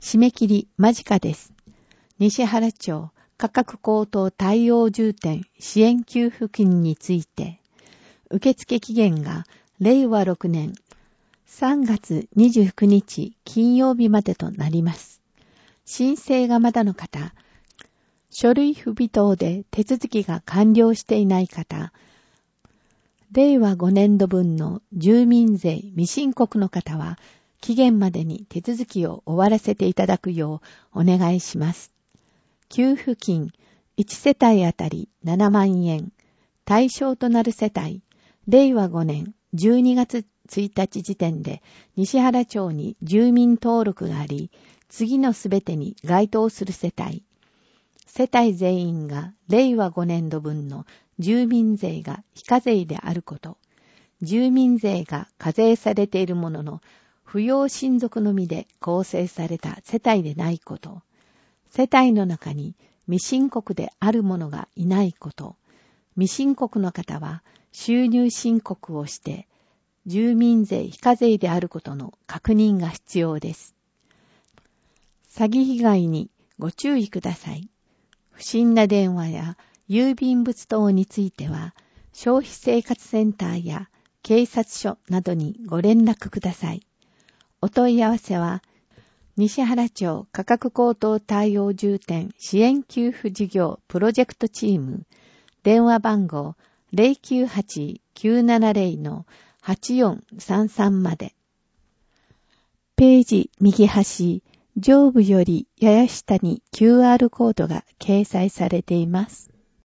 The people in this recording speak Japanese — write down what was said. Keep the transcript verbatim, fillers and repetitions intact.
締め切り間近です。西原町価格高騰対応重点支援給付金について、受付期限がれいわろくねんさんがつにじゅうくにち金曜日までとなります。申請がまだの方、書類不備等で手続きが完了していない方、れいわごねんどぶんの住民税未申告の方は、期限までに手続きを終わらせていただくようお願いします。給付金いちせたいあたりななまんえん、対象となる世帯、れいわごねんじゅうにがつついたち時点で西原町に住民登録があり、次のすべてに該当する世帯、世帯全員がれいわごねんどぶんの住民税が非課税であること、住民税が課税されているものの、扶養親族のみで構成された世帯でないこと、世帯の中に未申告である者がいないこと、未申告の方は収入申告をして、住民税非課税であることの確認が必要です。詐欺被害にご注意ください。不審な電話や郵便物等については、消費生活センターや警察署などにご連絡ください。お問い合わせは、西原町価格高騰対応重点支援給付事業プロジェクトチーム、電話番号 ゼロきゅうはち きゅうななゼロ のはちよんさんさん まで。ページ右端、上部よりやや下に キューアール コードが掲載されています。